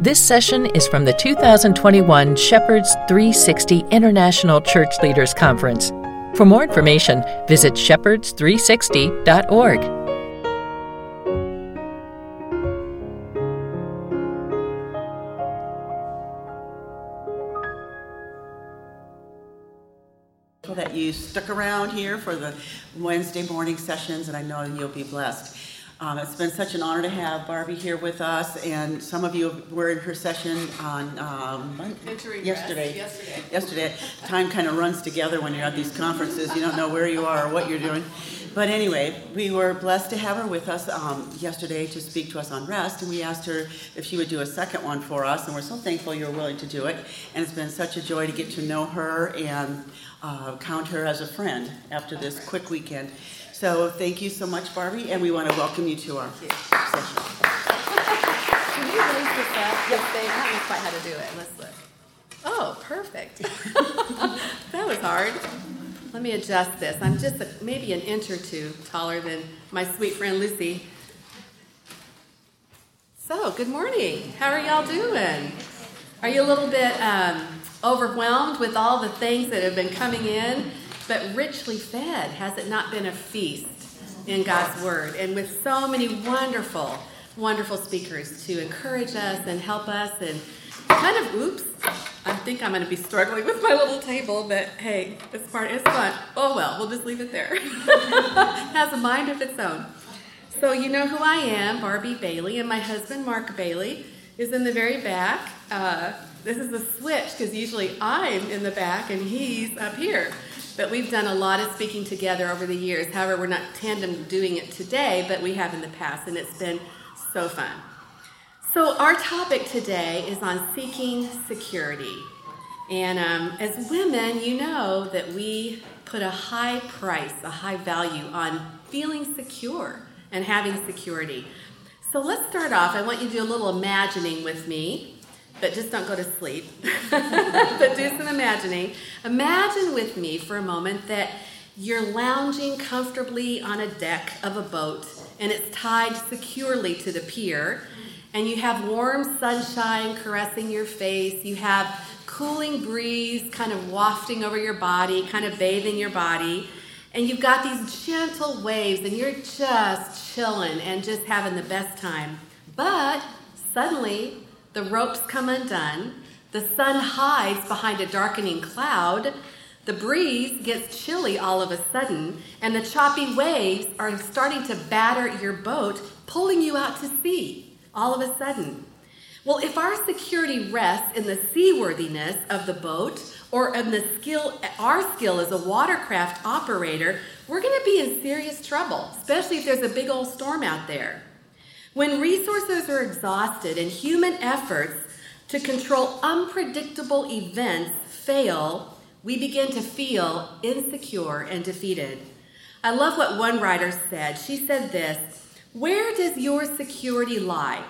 This session is from the 2021 Shepherds 360 International Church Leaders Conference. For more information, visit shepherds360.org. That you stuck around here for the Wednesday morning sessions, and I know you'll be blessed. It's been such an honor to have Barbie here with us, and some of you were in her session on yesterday. Time kind of runs together when you're at these conferences. You don't know where you are or what you're doing. But anyway, we were blessed to have her with us yesterday to speak to us on rest, and we asked her if she would do a second one for us, and we're so thankful you were willing to do it. And it's been such a joy to get to know her and count her as a friend after this quick weekend. So thank you so much, Barbie, and we want to welcome you to our session. Can you raise this up? Yes, they haven't quite how to do it. Let's look. Oh, perfect. That was hard. Let me adjust this. I'm just maybe an inch or two taller than my sweet friend Lucy. So, good morning. How are y'all doing? Are you a little bit overwhelmed with all the things that have been coming in? But richly fed, has it not been a feast in God's Word? And with so many wonderful, wonderful speakers to encourage us and help us and kind of, I think I'm going to be struggling with my little table, but hey, it's fun. Oh well, we'll just leave it there. It has a mind of its own. So you know who I am, Barbie Bailey, and my husband, Mark Bailey, is in the very back. This is a switch, because usually I'm in the back and he's up here. But we've done a lot of speaking together over the years. However, we're not tandem doing it today, but we have in the past, and it's been so fun. So our topic today is on seeking security. And as women, you know that we put a high price, a high value on feeling secure and having security. So let's start off. I want you to do a little imagining with me. But just don't go to sleep, but do some imagining. Imagine with me for a moment that you're lounging comfortably on a deck of a boat, and it's tied securely to the pier, and you have warm sunshine caressing your face. You have cooling breeze kind of wafting over your body, kind of bathing your body, and you've got these gentle waves, and you're just chilling and just having the best time. But suddenly, the ropes come undone, the sun hides behind a darkening cloud, the breeze gets chilly all of a sudden, and the choppy waves are starting to batter your boat, pulling you out to sea all of a sudden. Well, if our security rests in the seaworthiness of the boat or in our skill as a watercraft operator, we're going to be in serious trouble, especially if there's a big old storm out there. When resources are exhausted and human efforts to control unpredictable events fail, we begin to feel insecure and defeated. I love what one writer said. She said this: "Where does your security lie?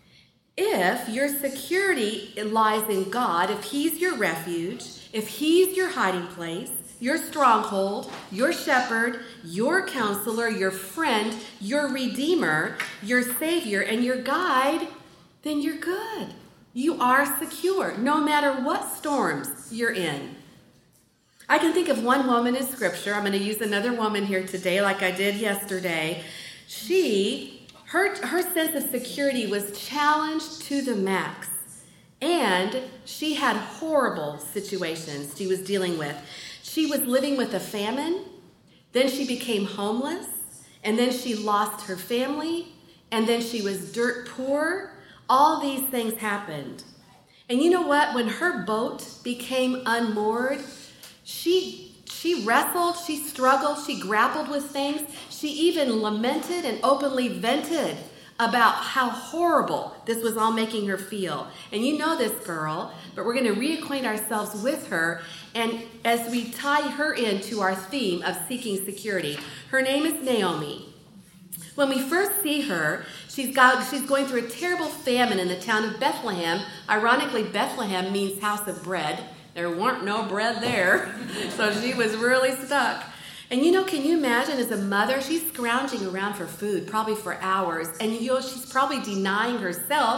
If your security lies in God, if He's your refuge, if He's your hiding place, your stronghold, your shepherd, your counselor, your friend, your redeemer, your savior, and your guide, then you're good. You are secure, no matter what storms you're in." I can think of one woman in Scripture. I'm going to use another woman here today like I did yesterday. Her sense of security was challenged to the max. And she had horrible situations she was dealing with. She was living with a famine, then she became homeless, and then she lost her family, and then she was dirt poor. All these things happened. And you know what? When her boat became unmoored, she wrestled, she struggled, she grappled with things. She even lamented and openly vented about how horrible this was all making her feel. And you know this girl, but we're going to reacquaint ourselves with her, and as we tie her into our theme of seeking security. Her name is Naomi. When we first see her, she's going through a terrible famine in the town of Bethlehem. Ironically, Bethlehem means house of bread. There weren't no bread there, so she was really stuck. And you know, can you imagine as a mother, she's scrounging around for food, probably for hours, and you know, she's probably denying herself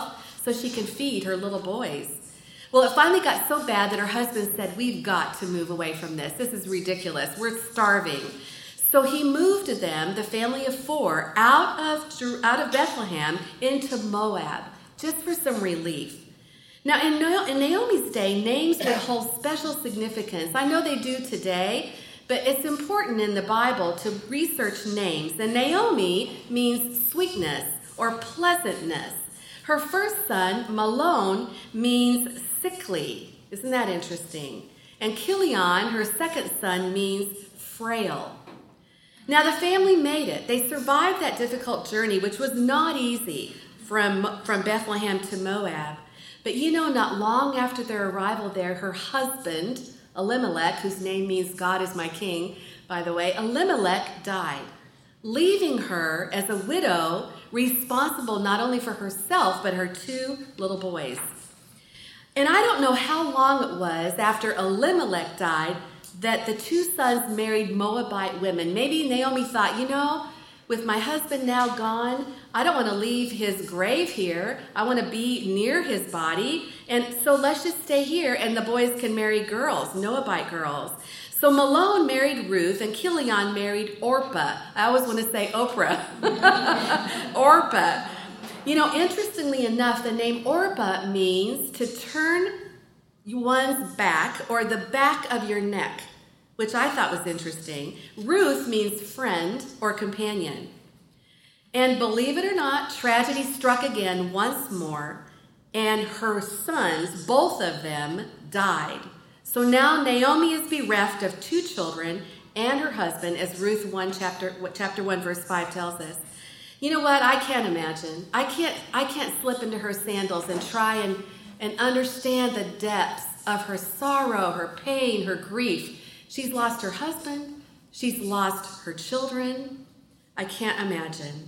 so she can feed her little boys. Well, it finally got so bad that her husband said, we've got to move away from this. This is ridiculous. We're starving. So he moved them, the family of 4, out of Bethlehem into Moab, just for some relief. Now, in Naomi's day, names would hold special significance. I know they do today, but it's important in the Bible to research names. And Naomi means sweetness or pleasantness. Her first son, Malon, means sickly. Isn't that interesting? And Kilion, her second son, means frail. Now, the family made it. They survived that difficult journey, which was not easy, from Bethlehem to Moab. But not long after their arrival there, her husband, Elimelech, whose name means God is my king, by the way, Elimelech died, leaving her as a widow responsible not only for herself, but her 2 little boys. And I don't know how long it was after Elimelech died that the 2 sons married Moabite women. Maybe Naomi thought, with my husband now gone, I don't want to leave his grave here. I want to be near his body. And so let's just stay here and the boys can marry girls, Moabite girls. So Malon married Ruth and Kilion married Orpah. I always want to say Oprah. Orpah. Interestingly enough, the name Orpah means to turn one's back or the back of your neck, which I thought was interesting. Ruth means friend or companion. And believe it or not, tragedy struck again once more, and her sons, both of them, died. So now Naomi is bereft of 2 children and her husband, as Ruth 1, chapter 1, verse 5 tells us. You know what? I can't imagine. I can't slip into her sandals and try and understand the depths of her sorrow, her pain, her grief. She's lost her husband. She's lost her children. I can't imagine.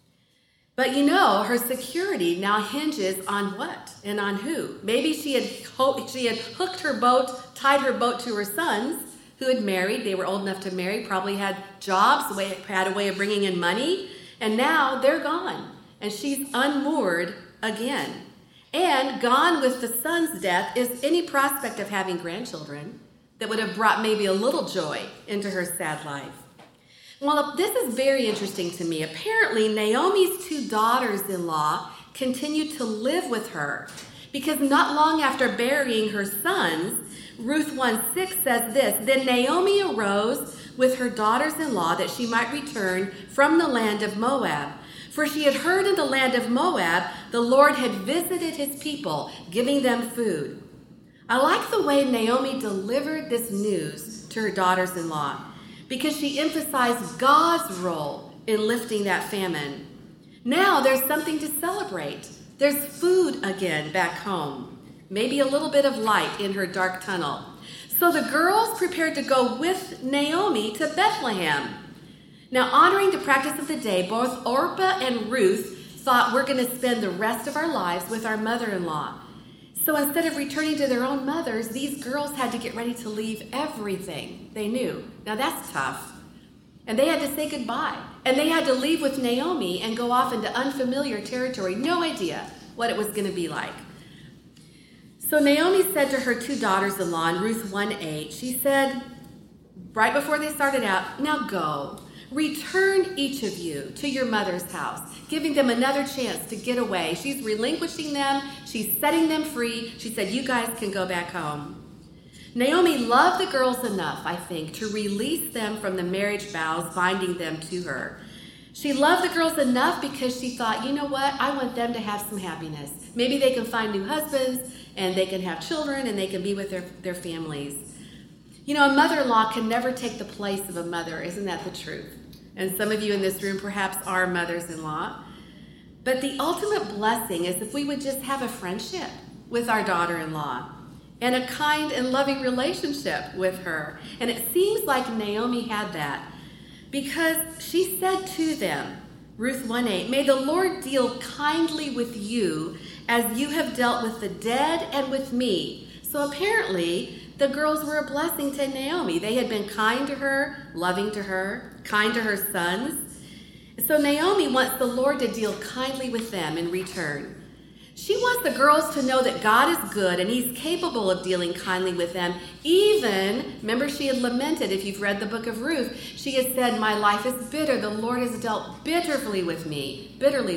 But her security now hinges on what and on who? Maybe she had hooked her boat, tied her boat to her sons who had married. They were old enough to marry, probably had jobs, had a way of bringing in money. And now they're gone. And she's unmoored again. And gone with the son's death is any prospect of having grandchildren that would have brought maybe a little joy into her sad life. Well, this is very interesting to me. Apparently, Naomi's 2 daughters-in-law continued to live with her because not long after burying her sons, Ruth 1:6 says this, "Then Naomi arose with her daughters-in-law that she might return from the land of Moab. For she had heard in the land of Moab the Lord had visited his people, giving them food." I like the way Naomi delivered this news to her daughters-in-law because she emphasized God's role in lifting that famine. Now there's something to celebrate. There's food again back home. Maybe a little bit of light in her dark tunnel. So the girls prepared to go with Naomi to Bethlehem. Now, honoring the practice of the day, both Orpah and Ruth thought we're going to spend the rest of our lives with our mother-in-law. So instead of returning to their own mothers, these girls had to get ready to leave everything they knew. Now that's tough. And they had to say goodbye. And they had to leave with Naomi and go off into unfamiliar territory. No idea what it was going to be like. So Naomi said to her 2 daughters-in-law in Ruth 1:8, she said, right before they started out, "Now go, return each of you to your mother's house," giving them another chance to get away. She's relinquishing them. She's setting them free. She said, "You guys can go back home." Naomi loved the girls enough, I think, to release them from the marriage vows binding them to her. She loved the girls enough because she thought, you know what? I want them to have some happiness. Maybe they can find new husbands and they can have children and they can be with their families. A mother-in-law can never take the place of a mother. Isn't that the truth? And some of you in this room perhaps are mothers-in-law. But the ultimate blessing is if we would just have a friendship with our daughter-in-law and a kind and loving relationship with her. And it seems like Naomi had that because she said to them, Ruth 1:8, "May the Lord deal kindly with you as you have dealt with the dead and with me." So apparently, the girls were a blessing to Naomi. They had been kind to her, loving to her, kind to her sons. So Naomi wants the Lord to deal kindly with them in return. She wants the girls to know that God is good and he's capable of dealing kindly with them. Even, remember she had lamented, if you've read the book of Ruth, she had said, my life is bitter. The Lord has dealt bitterly with me.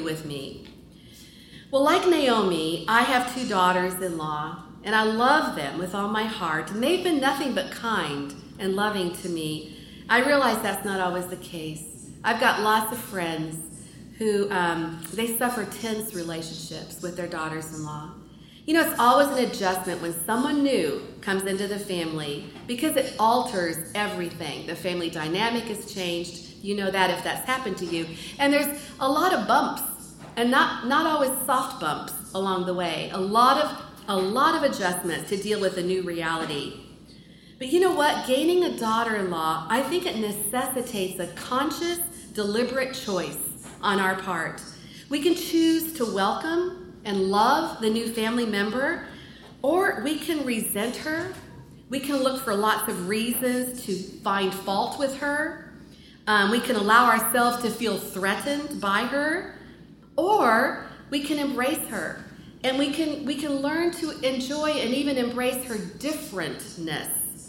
Well, like Naomi, I have 2 daughters-in-law, and I love them with all my heart, and they've been nothing but kind and loving to me. I realize that's not always the case. I've got lots of friends who they suffer tense relationships with their daughters-in-law. You know, it's always an adjustment when someone new comes into the family because it alters everything. The family dynamic has changed. You know that if that's happened to you. And there's a lot of bumps, and not always soft bumps along the way. A lot of adjustments to deal with a new reality. But you know what? Gaining a daughter-in-law, I think it necessitates a conscious, deliberate choice on our part. We can choose to welcome and love the new family member, or we can resent her. We can look for lots of reasons to find fault with her. We can allow ourselves to feel threatened by her, or we can embrace her, and we can learn to enjoy and even embrace her differentness.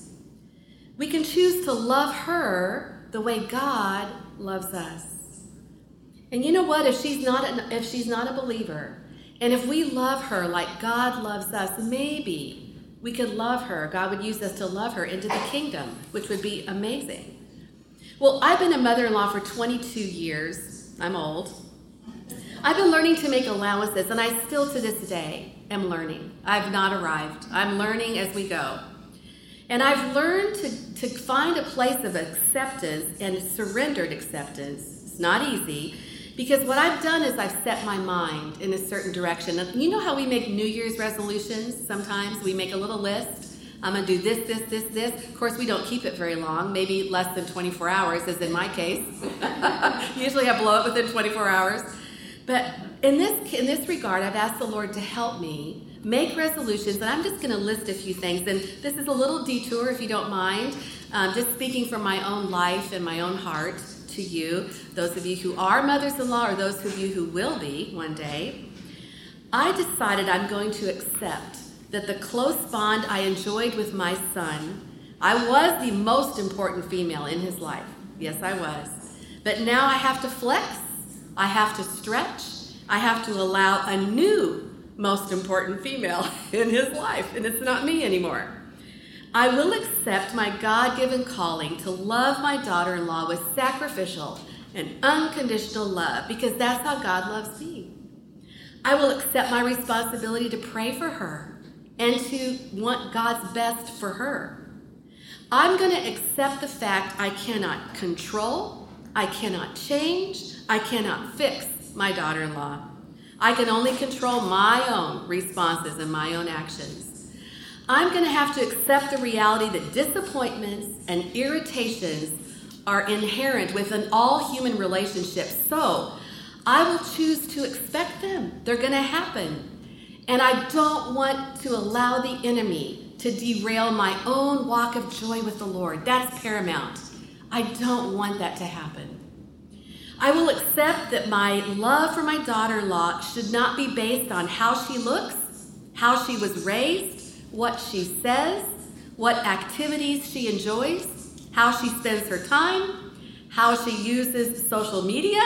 We can choose to love her the way God loves us. And you know what? If she's not a believer, and if we love her like God loves us, maybe we could love her. God would use us to love her into the kingdom, which would be amazing. Well, I've been a mother-in-law for 22 years. I'm old. I've been learning to make allowances, and I still to this day am learning. I've not arrived. I'm learning as we go. And I've learned to find a place of acceptance and surrendered acceptance. It's not easy, because what I've done is I've set my mind in a certain direction. And you know how we make New Year's resolutions? Sometimes we make a little list. I'm going to do this. Of course, we don't keep it very long, maybe less than 24 hours, as in my case. Usually I blow it within 24 hours. But in this regard, I've asked the Lord to help me make resolutions, and I'm just going to list a few things. And this is a little detour, if you don't mind, just speaking from my own life and my own heart to you, those of you who are mothers-in-law or those of you who will be one day. I decided I'm going to accept that the close bond I enjoyed with my son, I was the most important female in his life. Yes, I was. But now I have to flex. I have to stretch. I have to allow a new most important female in his life, and it's not me anymore. I will accept my God-given calling to love my daughter-in-law with sacrificial and unconditional love, because that's how God loves me. I will accept my responsibility to pray for her and to want God's best for her. I'm going to accept the fact I cannot control, I cannot change, I cannot fix my daughter-in-law. I can only control my own responses and my own actions. I'm going to have to accept the reality that disappointments and irritations are inherent within all human relationships. So I will choose to expect them. They're going to happen. And I don't want to allow the enemy to derail my own walk of joy with the Lord. That's paramount. I don't want that to happen. I will accept that my love for my daughter-in-law should not be based on how she looks, how she was raised, what she says, what activities she enjoys, how she spends her time, how she uses social media,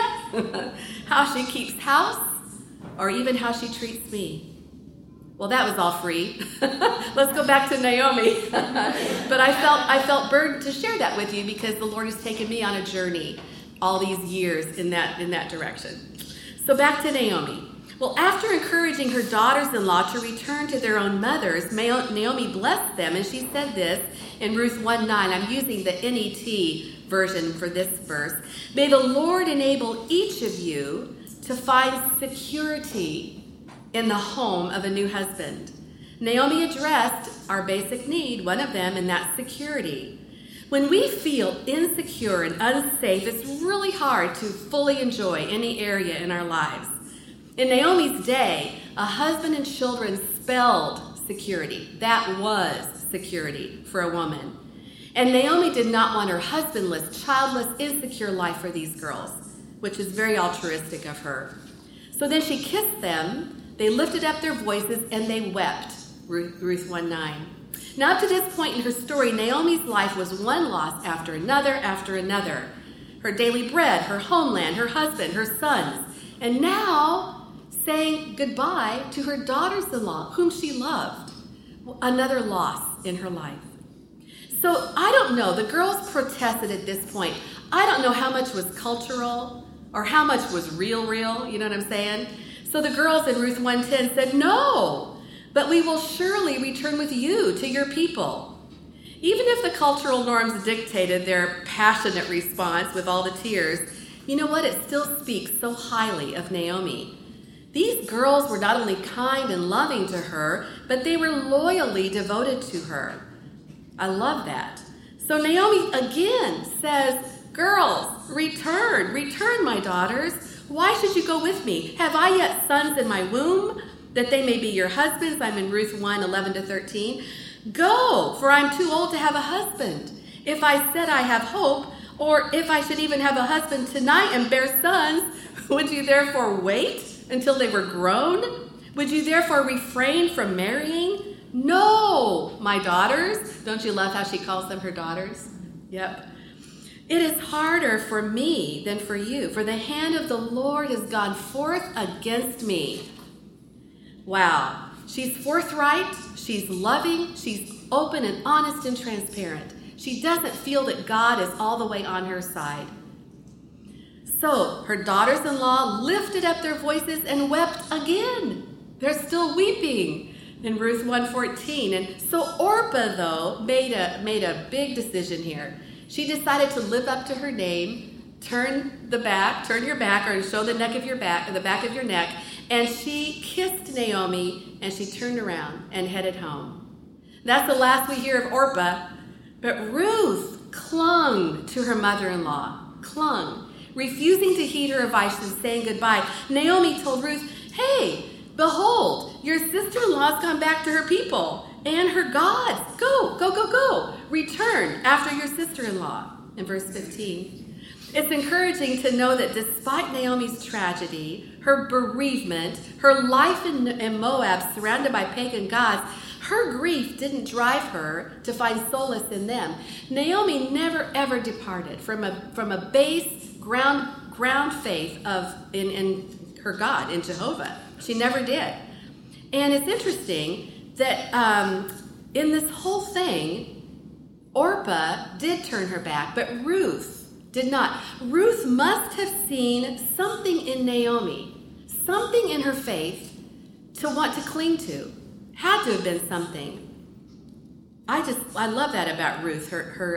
how she keeps house, or even how she treats me. Well, that was all free. Let's go back to Naomi. But I felt burdened to share that with you because the Lord has taken me on a journey all these years in that direction. So back to Naomi. Well, after encouraging her daughters-in-law to return to their own mothers, Naomi blessed them, and she said this in Ruth 1:9. I'm using the NET version for this verse. May the Lord enable each of you to find security in the home of a new husband. Naomi addressed our basic need, one of them, and that's security. When we feel insecure and unsafe, it's really hard to fully enjoy any area in our lives. In Naomi's day, a husband and children spelled security. That was security for a woman. And Naomi did not want her husbandless, childless, insecure life for these girls, which is very altruistic of her. So then she kissed them, They lifted up their voices and they wept. Ruth 1:9. Now, up to this point in her story, Naomi's life was one loss after another after another. Her daily bread, her homeland, her husband, her sons. And now, saying goodbye to her daughters-in-law, whom she loved. Another loss in her life. So, I don't know. The girls protested at this point. I don't know how much was cultural or how much was real, you know what I'm saying? So the girls in Ruth 1:10 said, "No, but we will surely return with you to your people." Even if the cultural norms dictated their passionate response with all the tears, you know what? It still speaks so highly of Naomi. These girls were not only kind and loving to her, but they were loyally devoted to her. I love that. So Naomi again says, "Girls, return, my daughters. Why should you go with me? Have I yet sons in my womb, that they may be your husbands?" I'm in Ruth 1:11-13. "Go, for I'm too old to have a husband. If I said I have hope, or if I should even have a husband tonight and bear sons, would you therefore wait until they were grown? Would you therefore refrain from marrying? No, my daughters." Don't you love how she calls them her daughters? Yep. "It is harder for me than for you, for the hand of the Lord has gone forth against me." Wow. She's forthright, she's loving, she's open and honest and transparent. She doesn't feel that God is all the way on her side. So her daughters-in-law lifted up their voices and wept again. They're still weeping in Ruth 1:14. And so Orpah, though, made a big decision here. She decided to live up to her name, turn your back, or show the back of your neck, and she kissed Naomi, and she turned around and headed home. That's the last we hear of Orpah, but Ruth clung to her mother-in-law, refusing to heed her advice and saying goodbye. Naomi told Ruth, "Hey, behold, your sister-in-law's gone back to her people and her gods. Go. Return after your sister-in-law." In verse 15. It's encouraging to know that despite Naomi's tragedy, her bereavement, her life in Moab surrounded by pagan gods, her grief didn't drive her to find solace in them. Naomi never ever departed from a base ground faith in her God, in Jehovah. She never did. And it's interesting that in this whole thing, Orpah did turn her back, but Ruth did not. Ruth must have seen something in Naomi, something in her faith to want to cling to. Had to have been something. I love that about Ruth,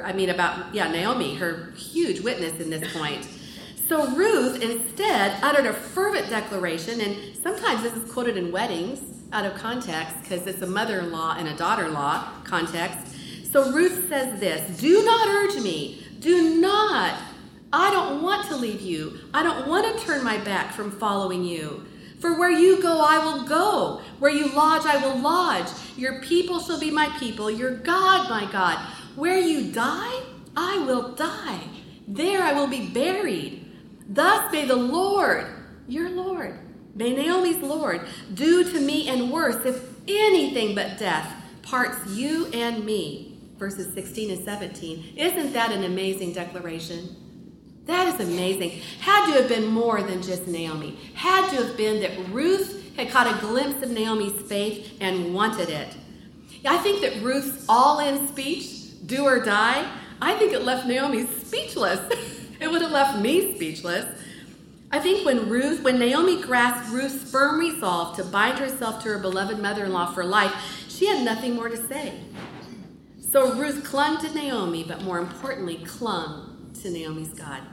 Naomi, her huge witness in this point. So Ruth instead uttered a fervent declaration, and sometimes this is quoted in weddings out of context because it's a mother-in-law and a daughter-in-law context. So Ruth says this, "Do not urge me. Do not. I don't want to leave you. I don't want to turn my back from following you. For where you go, I will go. Where you lodge, I will lodge. Your people shall be my people. Your God, my God. Where you die, I will die. There I will be buried. Thus may the Lord, your Lord, may Naomi's Lord, do to me and worse, if anything but death parts you and me." Verses 16 and 17. Isn't that an amazing declaration? That is amazing. Had to have been more than just Naomi. Had to have been that Ruth had caught a glimpse of Naomi's faith and wanted it. I think that Ruth's all-in speech, do or die, I think it left Naomi speechless. It would have left me speechless. I think when Naomi grasped Ruth's firm resolve to bind herself to her beloved mother-in-law for life, she had nothing more to say. So Ruth clung to Naomi, but more importantly, clung to Naomi's God.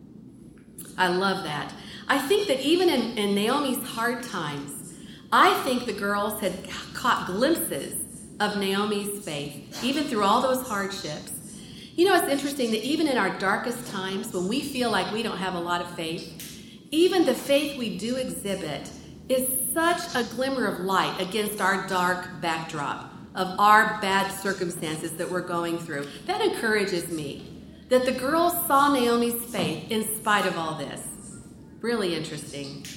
I love that. I think that even in Naomi's hard times, I think the girls had caught glimpses of Naomi's faith, even through all those hardships. You know, it's interesting that even in our darkest times, when we feel like we don't have a lot of faith, even the faith we do exhibit is such a glimmer of light against our dark backdrop of our bad circumstances that we're going through. That encourages me, that the girls saw Naomi's faith in spite of all this. Really interesting.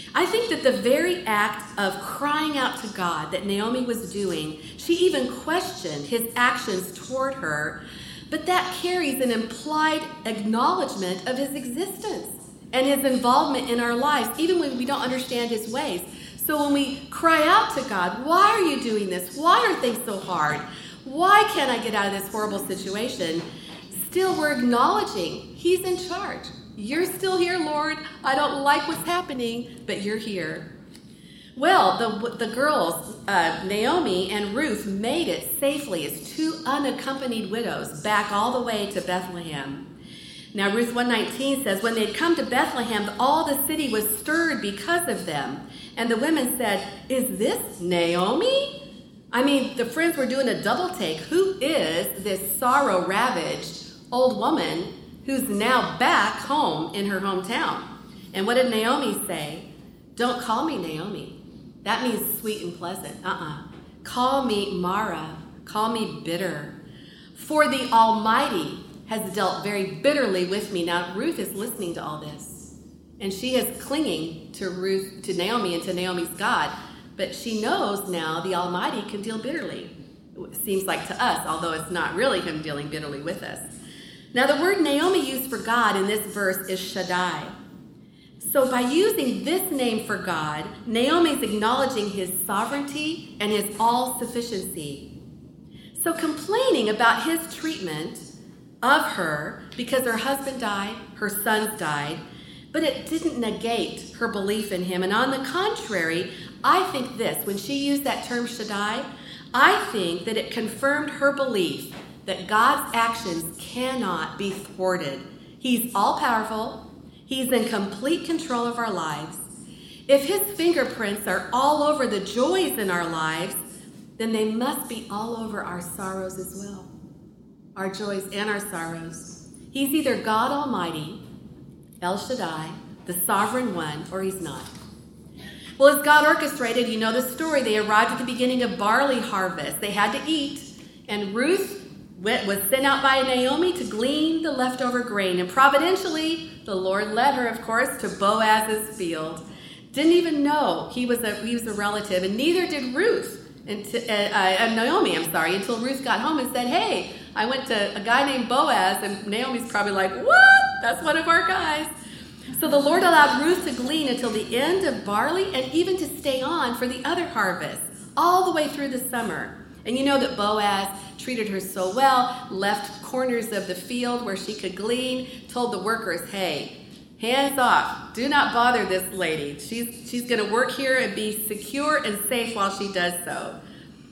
I think that the very act of crying out to God that Naomi was doing, she even questioned his actions toward her, but that carries an implied acknowledgement of his existence and his involvement in our lives, even when we don't understand his ways. So when we cry out to God, why are you doing this? Why are things so hard? Why can't I get out of this horrible situation? Still, we're acknowledging he's in charge. You're still here, Lord. I don't like what's happening, but you're here. Well, the girls, Naomi and Ruth, made it safely as two unaccompanied widows back all the way to Bethlehem. Now, Ruth 1:19 says, when they'd come to Bethlehem, all the city was stirred because of them. And the women said, is this Naomi? I mean, the friends were doing a double take. Who is this sorrow-ravaged old woman who's now back home in her hometown? And what did Naomi say? Don't call me Naomi. That means sweet and pleasant. Call me Mara. Call me bitter. For the Almighty has dealt very bitterly with me. Now, Ruth is listening to all this, and she is clinging to Naomi and to Naomi's God, but she knows now the Almighty can deal bitterly. It seems like to us, although it's not really him dealing bitterly with us. Now, the word Naomi used for God in this verse is Shaddai. So by using this name for God, Naomi's acknowledging his sovereignty and his all-sufficiency. So complaining about his treatment of her because her husband died, her sons died, but it didn't negate her belief in him. And on the contrary, I think this, when she used that term Shaddai, I think that it confirmed her belief that God's actions cannot be thwarted. He's all-powerful. He's in complete control of our lives. If his fingerprints are all over the joys in our lives, then they must be all over our sorrows as well. Our joys and our sorrows. He's either God Almighty, El Shaddai, the sovereign one, or he's not. Well, as God orchestrated, you know the story. They arrived at the beginning of barley harvest. They had to eat, and Ruth was sent out by Naomi to glean the leftover grain. And providentially, the Lord led her, of course, to Boaz's field. Didn't even know he was a relative, and neither did Ruth, Naomi, until Ruth got home and said, hey, I went to a guy named Boaz, and Naomi's probably like, what? That's one of our guys. So the Lord allowed Ruth to glean until the end of barley and even to stay on for the other harvest, all the way through the summer. And you know that Boaz treated her so well, left corners of the field where she could glean, told the workers, hey, hands off, do not bother this lady. She's going to work here and be secure and safe while she does so.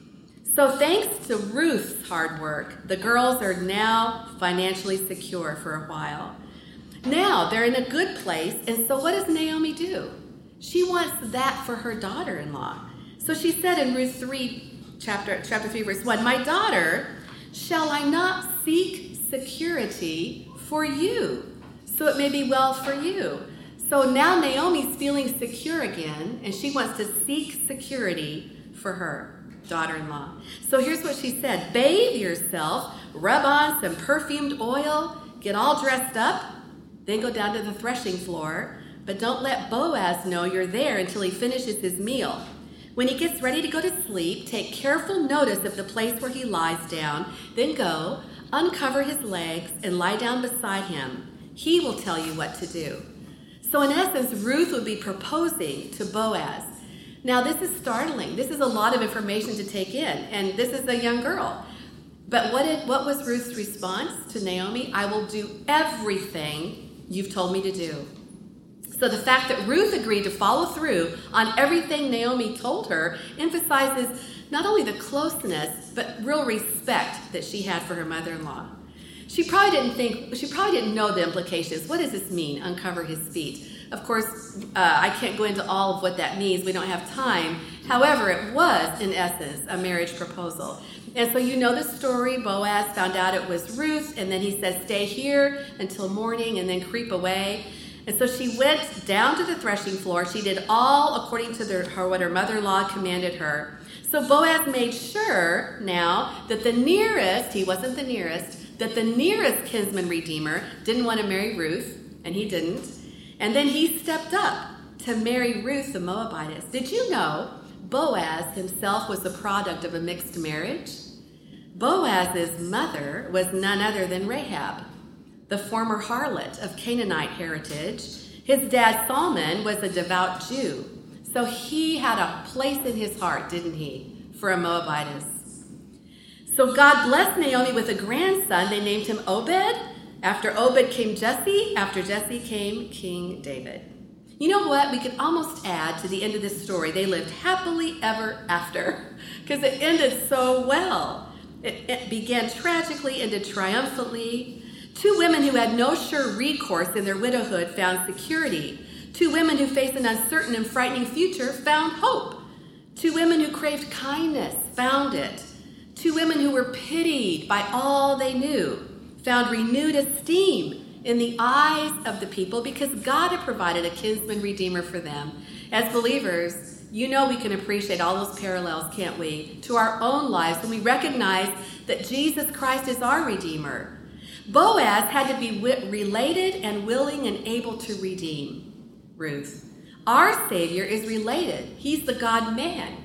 So thanks to Ruth's hard work, the girls are now financially secure for a while. Now they're in a good place, and so what does Naomi do? She wants that for her daughter-in-law. So she said in Ruth 3, chapter 3, verse 1, my daughter, shall I not seek security for you, so it may be well for you? So now Naomi's feeling secure again, and she wants to seek security for her daughter-in-law. So here's what she said. Bathe yourself, rub on some perfumed oil, get all dressed up, then go down to the threshing floor, but don't let Boaz know you're there until he finishes his meal. When he gets ready to go to sleep, take careful notice of the place where he lies down, then go, uncover his legs, and lie down beside him. He will tell you what to do. So in essence, Ruth would be proposing to Boaz. Now this is startling. This is a lot of information to take in, and this is a young girl. But what was Ruth's response to Naomi? I will do everything you've told me to do. So the fact that Ruth agreed to follow through on everything Naomi told her emphasizes not only the closeness, but real respect that she had for her mother-in-law. She probably didn't know the implications. What does this mean, uncover his feet? Of course, I can't go into all of what that means. We don't have time. However, it was, in essence, a marriage proposal. And so you know the story. Boaz found out it was Ruth, and then he said, stay here until morning and then creep away. And so she went down to the threshing floor. She did all according to what her mother-in-law commanded her. So Boaz made sure now that he wasn't the nearest, that the nearest kinsman redeemer didn't want to marry Ruth, and he didn't. And then he stepped up to marry Ruth the Moabitess. Did you know Boaz himself was the product of a mixed marriage? Boaz's mother was none other than Rahab, the former harlot of Canaanite heritage. His dad Solomon was a devout Jew, so he had a place in his heart, didn't he, for a Moabitess. So God blessed Naomi with a grandson. They named him Obed. After Obed came Jesse. After Jesse came King David. You know what? We could almost add to the end of this story, they lived happily ever after, because it ended so well. It began tragically, ended triumphantly. Two women who had no sure recourse in their widowhood found security. Two women who faced an uncertain and frightening future found hope. Two women who craved kindness found it. Two women who were pitied by all they knew found renewed esteem in the eyes of the people because God had provided a kinsman redeemer for them. As believers, you know we can appreciate all those parallels, can't we, to our own lives when we recognize that Jesus Christ is our Redeemer. Boaz had to be related and willing and able to redeem Ruth. Our Savior is related. He's the God-man,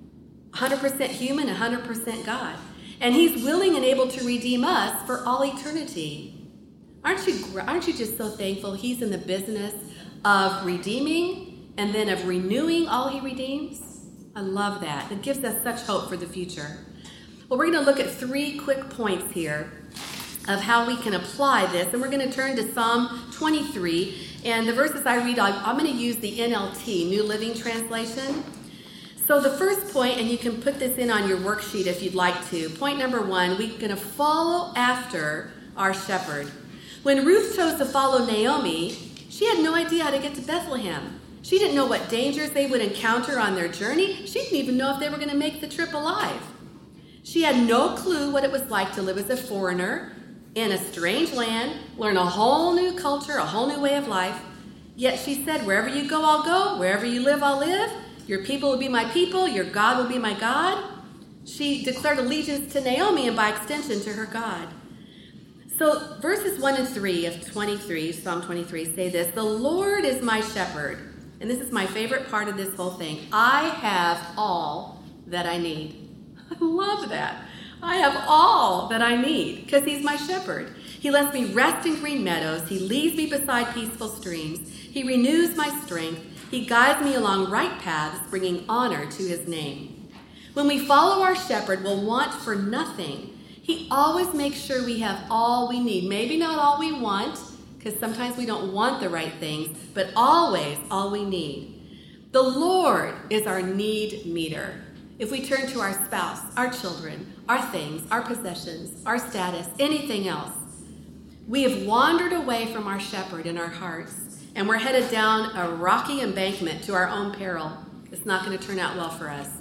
100% human, 100% God. And he's willing and able to redeem us for all eternity. Aren't you just so thankful he's in the business of redeeming and then of renewing all he redeems? I love that. It gives us such hope for the future. Well, we're going to look at 3 quick points here of how we can apply this. And we're going to turn to Psalm 23. And the verses I read, I'm going to use the NLT, New Living Translation. So the first point, and you can put this in on your worksheet if you'd like to. Point number 1, we're going to follow after our shepherd. When Ruth chose to follow Naomi, she had no idea how to get to Bethlehem. She didn't know what dangers they would encounter on their journey. She didn't even know if they were going to make the trip alive. She had no clue what it was like to live as a foreigner in a strange land, learn a whole new culture, a whole new way of life. Yet she said, wherever you go, I'll go. Wherever you live, I'll live. Your people will be my people. Your God will be my God. She declared allegiance to Naomi and by extension to her God. So verses 1 and 3 of 23, Psalm 23 say this: the Lord is my shepherd. And this is my favorite part of this whole thing. I have all that I need. I love that. I have all that I need because he's my shepherd. He lets me rest in green meadows. He leads me beside peaceful streams. He renews my strength. He guides me along right paths, bringing honor to his name. When we follow our shepherd, we'll want for nothing. He always makes sure we have all we need. Maybe not all we want, because sometimes we don't want the right things, but always all we need. The Lord is our need meter. If we turn to our spouse, our children, our things, our possessions, our status, anything else, we have wandered away from our shepherd in our hearts, and we're headed down a rocky embankment to our own peril. It's not going to turn out well for us.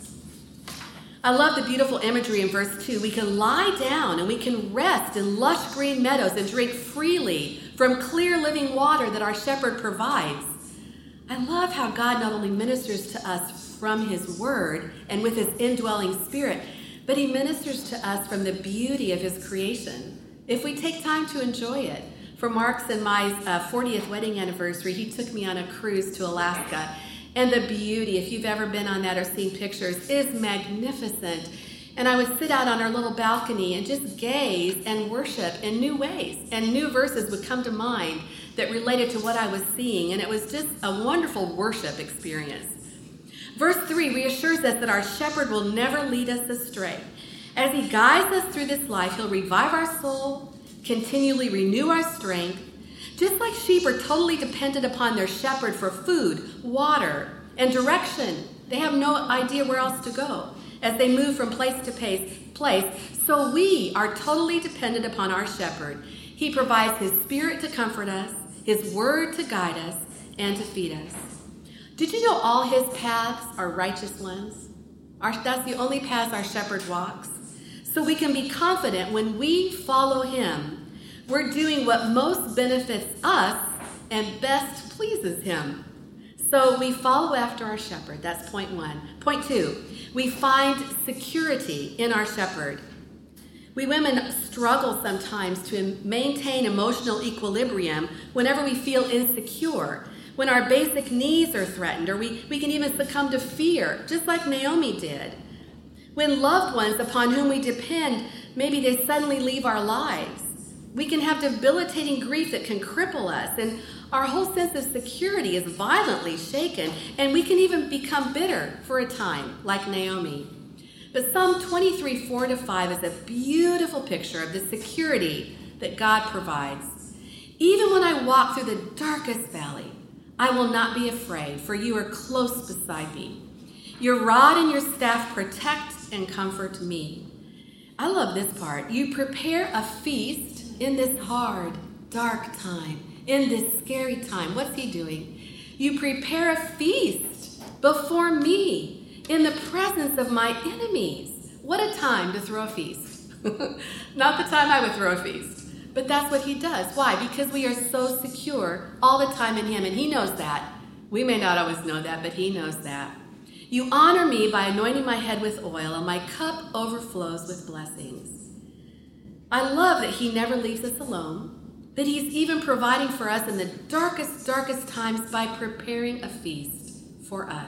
I love the beautiful imagery in verse 2. We can lie down and we can rest in lush green meadows and drink freely from clear living water that our shepherd provides. I love how God not only ministers to us from his word and with his indwelling spirit, but he ministers to us from the beauty of his creation, if we take time to enjoy it. For Mark's and my 40th wedding anniversary, he took me on a cruise to Alaska. And the beauty, if you've ever been on that or seen pictures, is magnificent. And I would sit out on our little balcony and just gaze and worship in new ways. And new verses would come to mind that related to what I was seeing. And it was just a wonderful worship experience. Verse 3 reassures us that our shepherd will never lead us astray. As he guides us through this life, he'll revive our soul, continually renew our strength. Just like sheep are totally dependent upon their shepherd for food, water, and direction, they have no idea where else to go as they move from place to place. So we are totally dependent upon our shepherd. He provides his spirit to comfort us, his word to guide us, and to feed us. Did you know all his paths are righteous ones? That's the only paths our shepherd walks. So we can be confident when we follow him, we're doing what most benefits us and best pleases him. So we follow after our shepherd. That's point 1. Point 2, we find security in our shepherd. We women struggle sometimes to maintain emotional equilibrium whenever we feel insecure. when our basic needs are threatened, or we can even succumb to fear, just like Naomi did. When loved ones upon whom we depend, maybe they suddenly leave our lives. We can have debilitating grief that can cripple us, and our whole sense of security is violently shaken, and we can even become bitter for a time, like Naomi. But Psalm 23, 4-5 is a beautiful picture of the security that God provides. Even when I walk through the darkest valley, I will not be afraid, for you are close beside me. Your rod and your staff protect and comfort me. I love this part. You prepare a feast in this hard, dark time, in this scary time. What's he doing? You prepare a feast before me in the presence of my enemies. What a time to throw a feast. Not the time I would throw a feast. But that's what he does. Why? Because we are so secure all the time in him, and he knows that. We may not always know that, but he knows that. You honor me by anointing my head with oil, and my cup overflows with blessings. I love that he never leaves us alone, that he's even providing for us in the darkest times by preparing a feast for us.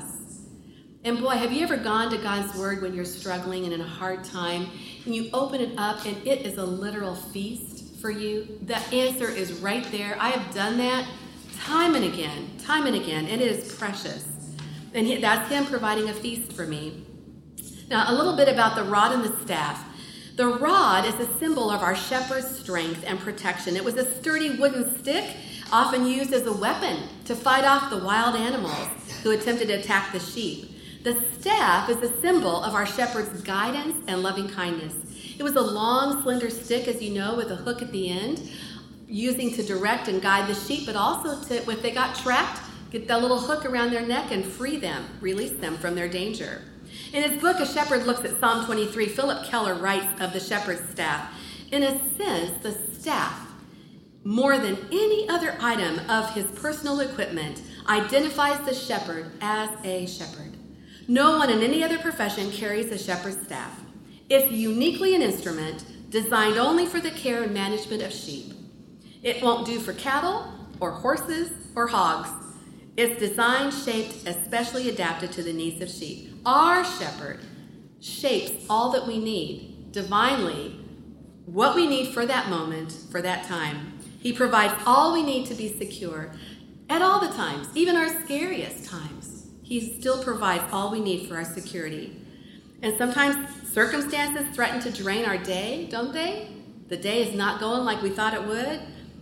And boy, have you ever gone to God's word when you're struggling and in a hard time, and you open it up and it is a literal feast for you? The answer is right there. I have done that time and again, and it is precious. And that's him providing a feast for me. Now, a little bit about the rod and the staff. The rod is a symbol of our shepherd's strength and protection. It was a sturdy wooden stick, often used as a weapon to fight off the wild animals who attempted to attack the sheep. The staff is a symbol of our shepherd's guidance and loving kindness. It was a long, slender stick, as you know, with a hook at the end, using to direct and guide the sheep, but also to, if they got trapped, get that little hook around their neck and free them, release them from their danger. In his book, A Shepherd Looks at Psalm 23, Philip Keller writes of the shepherd's staff, in a sense, the staff, more than any other item of his personal equipment, identifies the shepherd as a shepherd. No one in any other profession carries a shepherd's staff. It's uniquely an instrument designed only for the care and management of sheep. It won't do for cattle or horses or hogs. It's designed, shaped, especially adapted to the needs of sheep. Our shepherd shapes all that we need divinely, what we need for that moment, for that time. He provides all we need to be secure at all the times, even our scariest times. He still provides all we need for our security. And sometimes circumstances threaten to drain our day, don't they? The day is not going like we thought it would.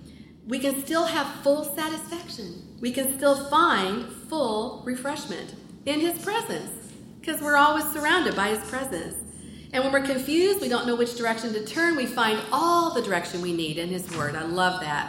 We can still have full satisfaction. We can still find full refreshment in his presence because we're always surrounded by his presence. And when we're confused, we don't know which direction to turn, we find all the direction we need in his word. I love that.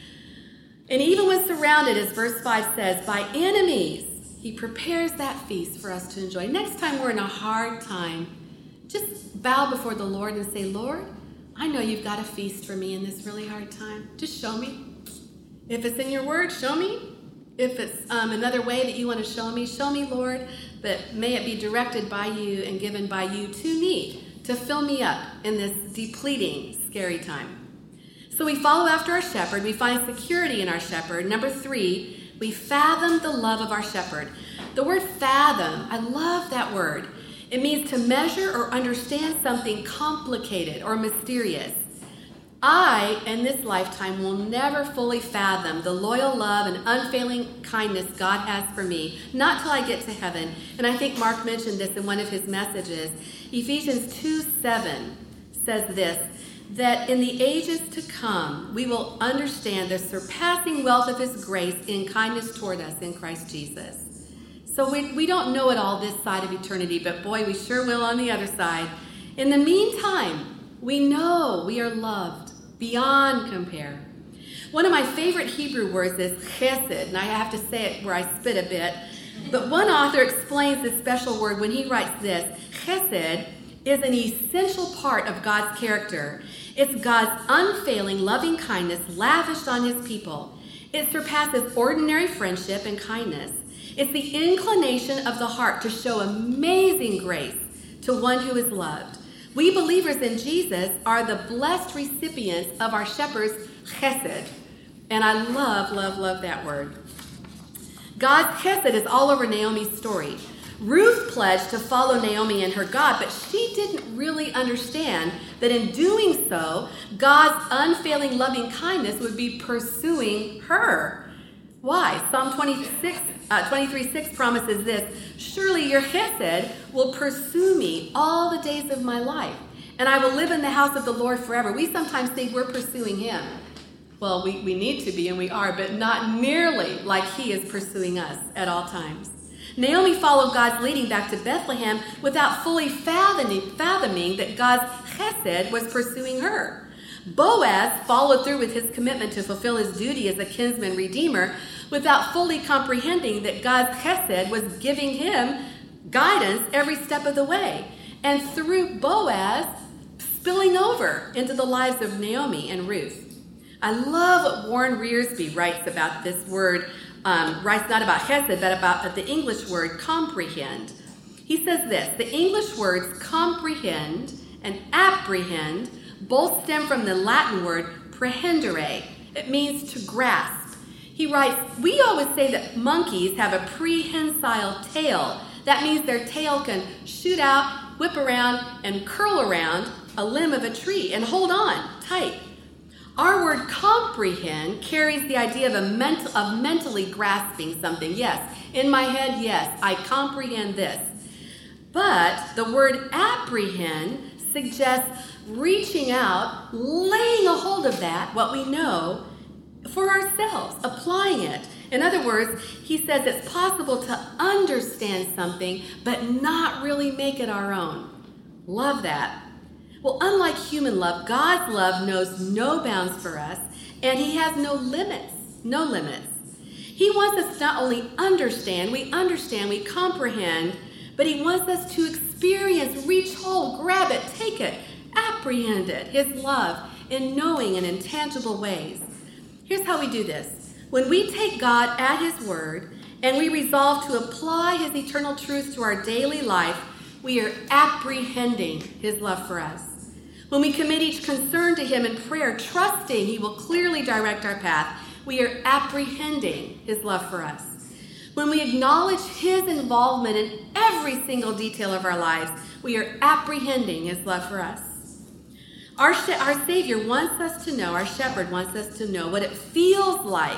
And even when surrounded, as verse 5 says, by enemies, he prepares that feast for us to enjoy. Next time we're in a hard time, just bow before the Lord and say, Lord, I know you've got a feast for me in this really hard time. Just show me. If it's in your word, show me. If it's another way that you want to show me, Lord, but may it be directed by you and given by you to me to fill me up in this depleting, scary time. So we follow after our shepherd. We find security in our shepherd. Number 3, we fathom the love of our shepherd. The word fathom, I love that word. It means to measure or understand something complicated or mysterious. I, in this lifetime, will never fully fathom the loyal love and unfailing kindness God has for me, not till I get to heaven. And I think Mark mentioned this in one of his messages. Ephesians 2:7 says this, that in the ages to come, we will understand the surpassing wealth of his grace in kindness toward us in Christ Jesus. So we don't know it all this side of eternity, but boy, we sure will on the other side. In the meantime, we know we are loved beyond compare. One of my favorite Hebrew words is chesed, and I have to say it where I spit a bit. But one author explains this special word when he writes this. Chesed is an essential part of God's character. It's God's unfailing loving kindness lavished on his people. It surpasses ordinary friendship and kindness. It's the inclination of the heart to show amazing grace to one who is loved. We believers in Jesus are the blessed recipients of our shepherd's chesed. And I love, love, love that word. God's chesed is all over Naomi's story. Ruth pledged to follow Naomi and her God, but she didn't really understand that in doing so, God's unfailing loving kindness would be pursuing her. Why? Psalm 23:6 promises this, "Surely your chesed will pursue me all the days of my life, and I will live in the house of the Lord forever." We sometimes think we're pursuing him. Well, we need to be, and we are, but not nearly like he is pursuing us at all times. Naomi followed God's leading back to Bethlehem without fully fathoming that God's chesed was pursuing her. Boaz followed through with his commitment to fulfill his duty as a kinsman redeemer without fully comprehending that God's chesed was giving him guidance every step of the way. And through Boaz, spilling over into the lives of Naomi and Ruth. I love what Warren Rearsby writes about this word, writes not about chesed, but about the English word comprehend. He says this, the English words comprehend and apprehend both stem from the Latin word prehendere. It means to grasp. He writes, we always say that monkeys have a prehensile tail. That means their tail can shoot out, whip around, and curl around a limb of a tree and hold on tight. Our word comprehend carries the idea of mentally grasping something. Yes, in my head, yes, I comprehend this. But the word apprehend suggests reaching out, laying a hold of that, what we know, for ourselves, applying it. In other words, he says it's possible to understand something, but not really make it our own. Love that. Well, unlike human love, God's love knows no bounds for us, and he has no limits. No limits. He wants us to not only understand, we comprehend, but he wants us to experience, reach hold, grab it, take it, apprehend it, his love, in knowing and intangible ways. Here's how we do this. When we take God at his word, and we resolve to apply his eternal truth to our daily life, we are apprehending his love for us. When we commit each concern to him in prayer, trusting he will clearly direct our path, we are apprehending his love for us. When we acknowledge his involvement in every single detail of our lives, we are apprehending his love for us. Our Savior wants us to know, our shepherd wants us to know what it feels like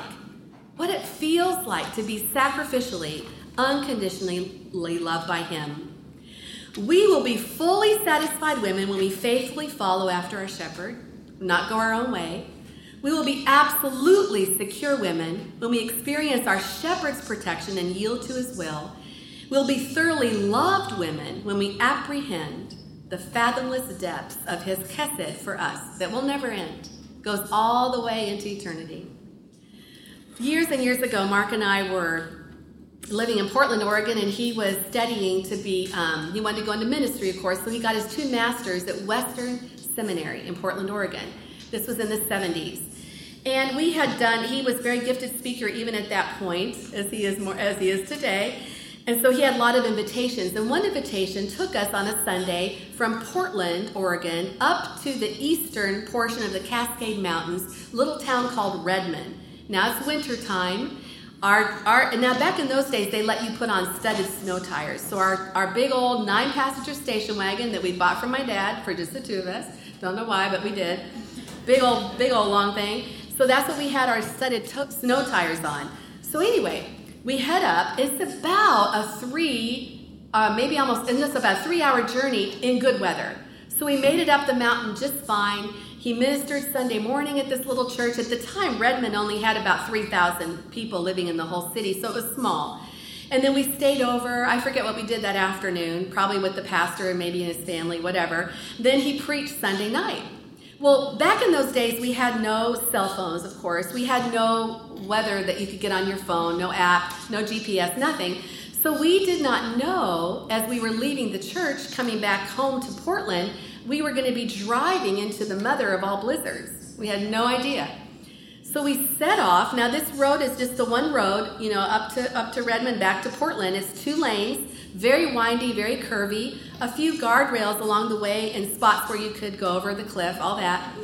to be sacrificially, unconditionally loved by him. We will be fully satisfied women when we faithfully follow after our shepherd, not go our own way. We will be absolutely secure women when we experience our shepherd's protection and yield to his will. We'll be thoroughly loved women when we apprehend the fathomless depths of his chesed for us that will never end, goes all the way into eternity. Years and years ago, Mark and I were living in Portland, Oregon, and he was studying to be, he wanted to go into ministry, of course, so he got his 2 masters at Western Seminary in Portland, Oregon. This was in the 70s. And he was a very gifted speaker even at that point, as he is today. And so he had a lot of invitations. And one invitation took us on a Sunday from Portland, Oregon, up to the eastern portion of the Cascade Mountains, a little town called Redmond. Now it's winter time. Now back in those days, they let you put on studded snow tires. So our big old 9-passenger station wagon that we bought from my dad for just the 2 of us. Don't know why, but we did. Big old long thing. So that's what we had our studded snow tires on. So anyway, we head up. It's about a 3-hour journey in good weather. So we made it up the mountain just fine. He ministered Sunday morning at this little church. At the time, Redmond only had about 3,000 people living in the whole city, so it was small. And then we stayed over. I forget what we did that afternoon, probably with the pastor and maybe his family, whatever. Then he preached Sunday night. Well, back in those days, we had no cell phones, of course. We had no weather that you could get on your phone, no app, no GPS, nothing. So we did not know, as we were leaving the church, coming back home to Portland, we were going to be driving into the mother of all blizzards. We had no idea. So we set off. Now this road is just the one road, up to Redmond, back to Portland. It's 2 lanes, very windy, very curvy, a few guardrails along the way and spots where you could go over the cliff, all that.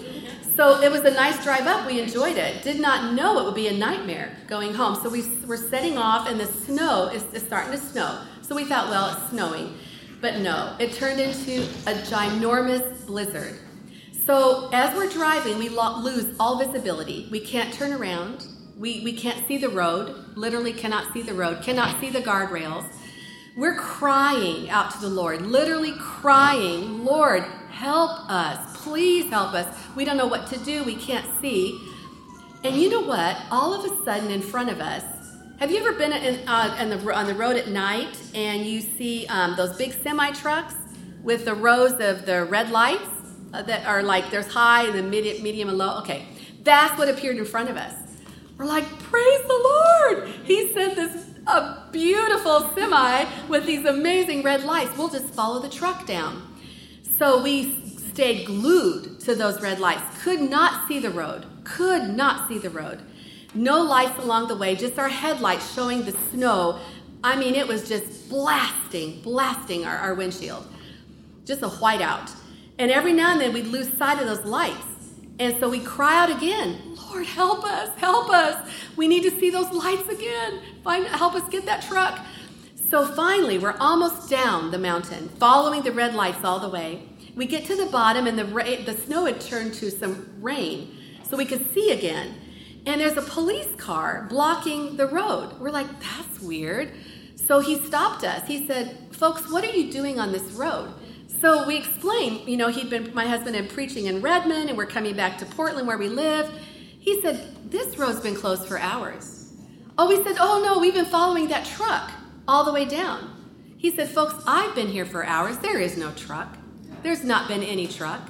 So it was a nice drive up. We enjoyed it. Did not know it would be a nightmare going home. So we were setting off, and the snow is starting to snow. So we thought, well, it's snowing. But no, it turned into a ginormous blizzard. So as we're driving, we lose all visibility. We can't turn around. We can't see the road. Literally cannot see the road. Cannot see the guardrails. We're crying out to the Lord. Literally crying, Lord, help us. Please help us. We don't know what to do. We can't see. And you know what? All of a sudden in front of us, have you ever been on the road at night and you see those big semi-trucks with the rows of the red lights that are like there's high and the medium and low? Okay, that's what appeared in front of us. We're like, praise the Lord. He sent a beautiful semi with these amazing red lights. We'll just follow the truck down. So we stayed glued to those red lights. Could not see the road. Could not see the road. No lights along the way, just our headlights showing the snow. I mean, it was just blasting our windshield. Just a whiteout. And every now and then we'd lose sight of those lights. And so we cry out again, Lord, help us, help us. We need to see those lights again. Help us get that truck. So finally, we're almost down the mountain, following the red lights all the way. We get to the bottom, and the snow had turned to some rain, so we could see again. And there's a police car blocking the road. We're like, that's weird. So he stopped us. He said, folks, what are you doing on this road? So we explained, my husband had preaching in Redmond, and we're coming back to Portland where we live. He said, this road's been closed for hours. Oh, we said, oh no, we've been following that truck all the way down. He said, folks, I've been here for hours. There is no truck. There's not been any truck.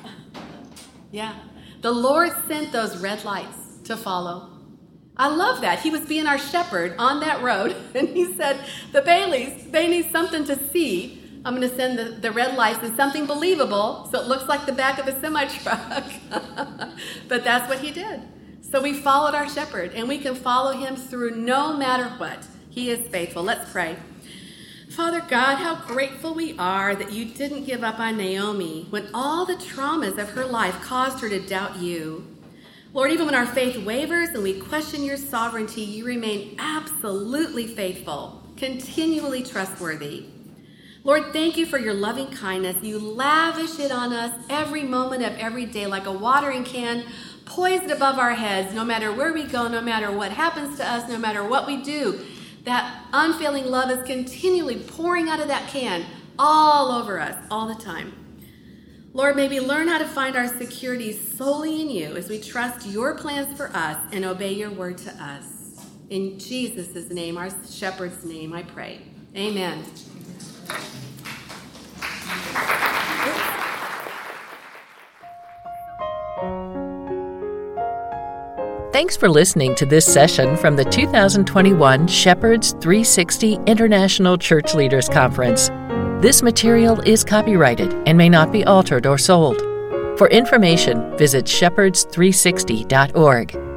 Yeah. The Lord sent those red lights to follow. I love that. He was being our shepherd on that road. And he said, the Baileys, they need something to see. I'm going to send the red lights and something believable so it looks like the back of a semi-truck. But that's what he did. So we followed our shepherd, and we can follow him through no matter what. He is faithful. Let's pray. Father God, how grateful we are that you didn't give up on Naomi when all the traumas of her life caused her to doubt you. Lord, even when our faith wavers and we question your sovereignty, you remain absolutely faithful, continually trustworthy. Lord, thank you for your loving kindness. You lavish it on us every moment of every day like a watering can poised above our heads, no matter where we go, no matter what happens to us, no matter what we do. That unfailing love is continually pouring out of that can all over us all the time. Lord, may we learn how to find our security solely in you as we trust your plans for us and obey your word to us. In Jesus' name, our shepherd's name, I pray. Amen. Thanks for listening to this session from the 2021 Shepherds 360 International Church Leaders Conference. This material is copyrighted and may not be altered or sold. For information, visit shepherds360.org.